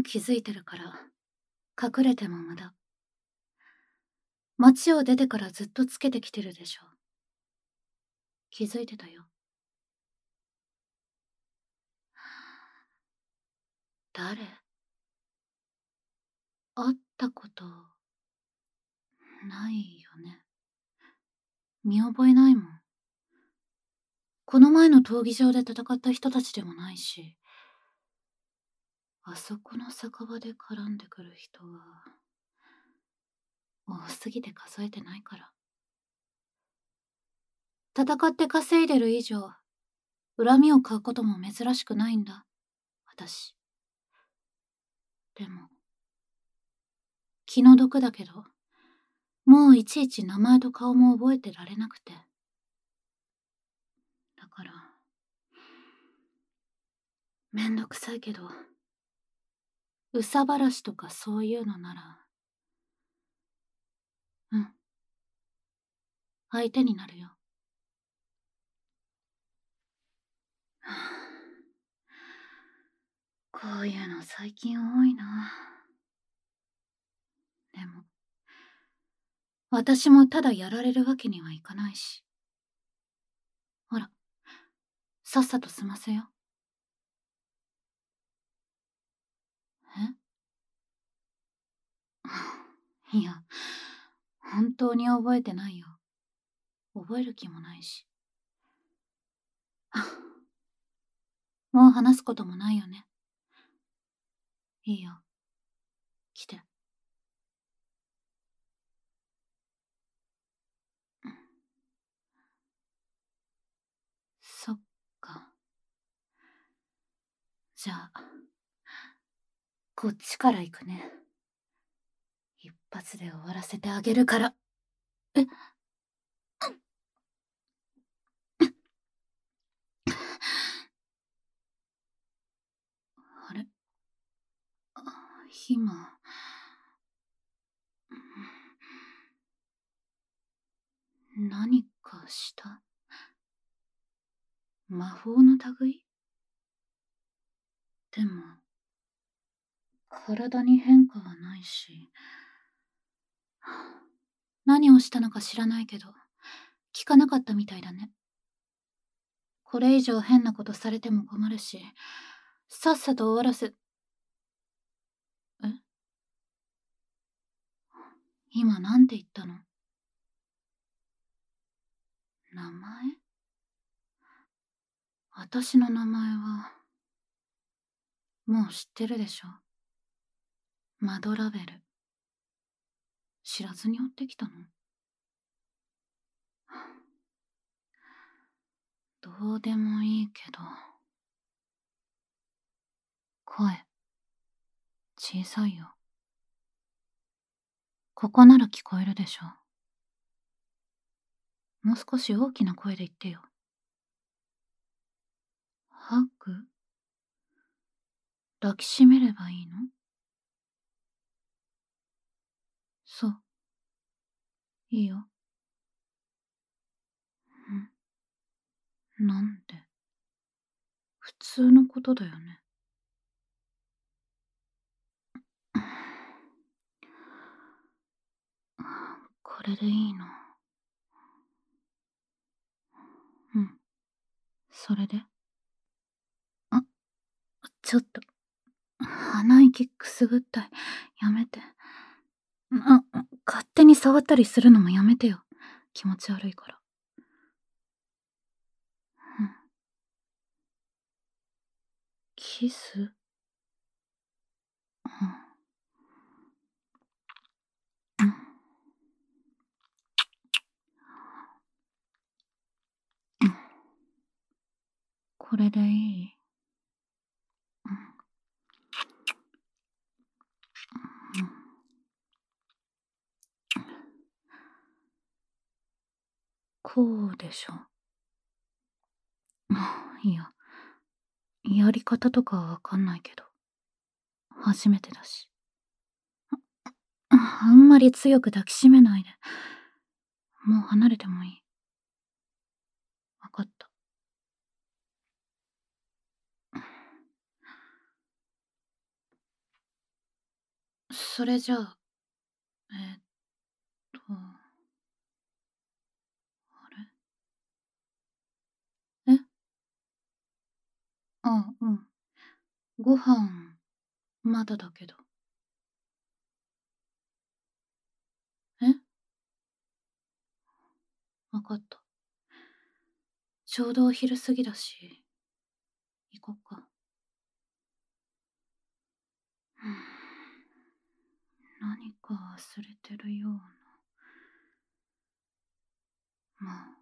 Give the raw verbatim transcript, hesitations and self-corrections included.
気づいてるから、隠れても無駄。街を出てからずっとつけてきてるでしょ。気づいてたよ。誰？会ったことないよね。見覚えないもん。この前の闘技場で戦った人たちでもないし、あそこの酒場で絡んでくる人は多すぎて数えてないから。戦って稼いでる以上、恨みを買うことも珍しくないんだ、私。でも、気の毒だけど、もういちいち名前と顔も覚えてられなくて。だから、めんどくさいけど、憂さ晴らしとかそういうのなら、うん。相手になるよ。はあ、こういうの最近多いな。でも、私もただやられるわけにはいかないし。ほら、さっさと済ませよ。え？いや、本当に覚えてないよ。覚える気もないし。もう話すこともないよね。いいよ。来て。そっか。じゃあ、こっちから行くね。一発で終わらせてあげるから。え？あれ？今。何かした？魔法の類？でも、体に変化はないし。何をしたのか知らないけど、聞かなかったみたいだね。これ以上変なことされても困るし、さっさと終わらせ。え？今なんて言ったの？名前？私の名前は、もう知ってるでしょ。マドラベル。知らずに追ってきたの？どうでもいいけど。声、小さいよ。ここなら聞こえるでしょ。もう少し大きな声で言ってよ。ハグ？抱きしめればいいの？そう。いいよ。ん？なんで？普通のことだよね。これでいいの？うん。それで？あ、ちょっと。鼻息くすぐったい。やめて。あ、勝手に触ったりするのもやめてよ。気持ち悪いから。うん。キス？うん。うん。これでいい？うん。うん。こうでしょ。いや、やり方とかはわかんないけど。初めてだし。あんまり強く抱きしめないで。もう離れてもいい。わかった。 それじゃあ、えーっと、あれえあ、うん。ご飯、まだだけど。えわかった。ちょうどお昼過ぎだし、行こっか。うん、何か忘れてるような。まあ、